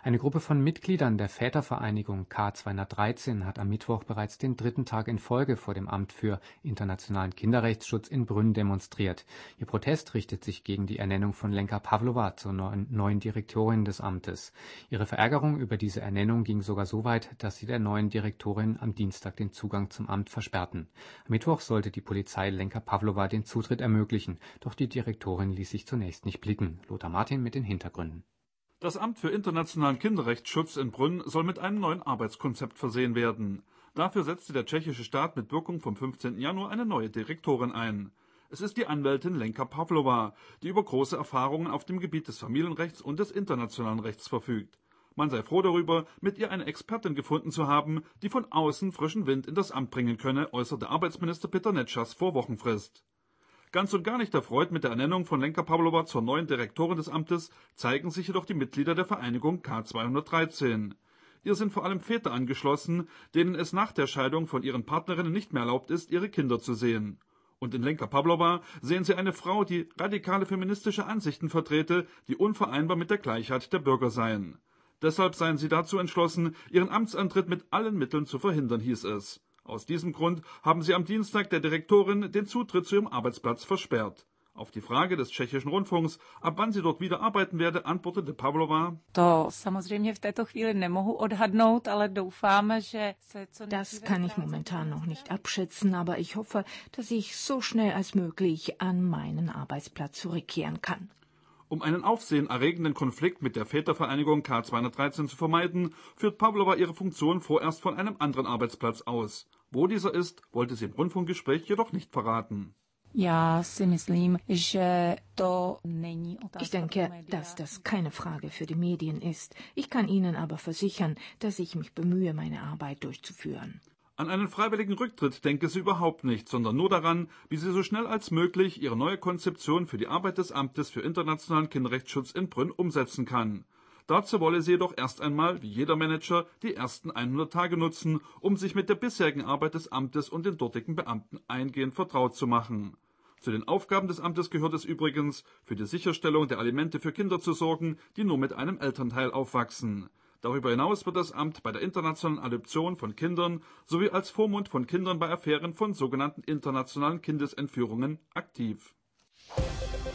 Eine Gruppe von Mitgliedern der Vätervereinigung K213 hat am Mittwoch bereits den dritten Tag in Folge vor dem Amt für internationalen Kinderrechtsschutz in Brünn demonstriert. Ihr Protest richtet sich gegen die Ernennung von Lenka Pavlova zur neuen Direktorin des Amtes. Ihre Verärgerung über diese Ernennung ging sogar so weit, dass sie der neuen Direktorin am Dienstag den Zugang zum Amt versperrten. Am Mittwoch sollte die Polizei Lenka Pavlova den Zutritt ermöglichen, doch die Direktorin ließ sich zunächst nicht blicken. Lothar Martin mit den Hintergründen. Das Amt für internationalen Kinderrechtsschutz in Brünn soll mit einem neuen Arbeitskonzept versehen werden. Dafür setzte der tschechische Staat mit Wirkung vom 15. Januar eine neue Direktorin ein. Es ist die Anwältin Lenka Pavlova, die über große Erfahrungen auf dem Gebiet des Familienrechts und des internationalen Rechts verfügt. Man sei froh darüber, mit ihr eine Expertin gefunden zu haben, die von außen frischen Wind in das Amt bringen könne, äußerte Arbeitsminister Peter Nečas vor Wochenfrist. Ganz und gar nicht erfreut mit der Ernennung von Lenka Pavlova zur neuen Direktorin des Amtes zeigen sich jedoch die Mitglieder der Vereinigung K213. Ihr sind vor allem Väter angeschlossen, denen es nach der Scheidung von ihren Partnerinnen nicht mehr erlaubt ist, ihre Kinder zu sehen. Und in Lenka Pavlova sehen sie eine Frau, die radikale feministische Ansichten vertrete, die unvereinbar mit der Gleichheit der Bürger seien. Deshalb seien sie dazu entschlossen, ihren Amtsantritt mit allen Mitteln zu verhindern, hieß es. Aus diesem Grund haben sie am Dienstag der Direktorin den Zutritt zu ihrem Arbeitsplatz versperrt. Auf die Frage des tschechischen Rundfunks, ab wann sie dort wieder arbeiten werde, antwortete Pavlova: Das kann ich momentan noch nicht abschätzen, aber ich hoffe, dass ich so schnell als möglich an meinen Arbeitsplatz zurückkehren kann. Um einen aufsehenerregenden Konflikt mit der Vätervereinigung K213 zu vermeiden, führt Pavlova ihre Funktion vorerst von einem anderen Arbeitsplatz aus. Wo dieser ist, wollte sie im Rundfunkgespräch jedoch nicht verraten. Ich denke, dass das keine Frage für die Medien ist. Ich kann Ihnen aber versichern, dass ich mich bemühe, meine Arbeit durchzuführen. An einen freiwilligen Rücktritt denke sie überhaupt nicht, sondern nur daran, wie sie so schnell als möglich ihre neue Konzeption für die Arbeit des Amtes für internationalen Kinderrechtsschutz in Brünn umsetzen kann. Dazu wolle sie jedoch erst einmal, wie jeder Manager, die ersten 100 Tage nutzen, um sich mit der bisherigen Arbeit des Amtes und den dortigen Beamten eingehend vertraut zu machen. Zu den Aufgaben des Amtes gehört es übrigens, für die Sicherstellung der Alimente für Kinder zu sorgen, die nur mit einem Elternteil aufwachsen. Darüber hinaus wird das Amt bei der internationalen Adoption von Kindern sowie als Vormund von Kindern bei Affären von sogenannten internationalen Kindesentführungen aktiv.